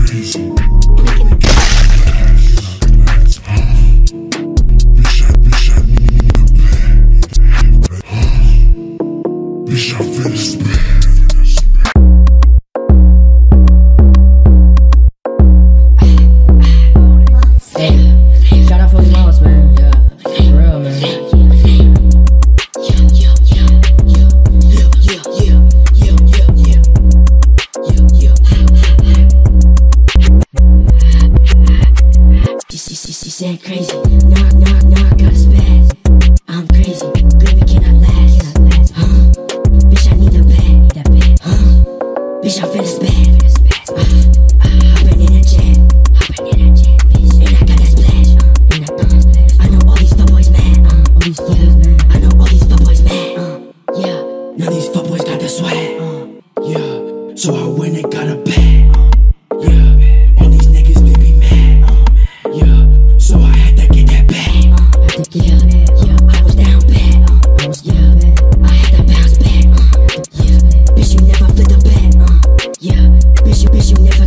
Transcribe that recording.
Said crazy, nah, I got a spaz. I'm crazy, baby, can I last? Bitch, I need a bag. Bitch, I'm finna spaz. Hoppin' in a jet, bitch. And I got that splash. I know all these fuckboys mad. I know all these fuckboys mad. Yeah, none of these fuckboys got the swag. Yeah, so I went and got a bag. Yeah, all these niggas they be mad. Yeah. So I had to get that back. I was down bad. I had to bounce back. Bitch, you never flip the back. Bitch, you never.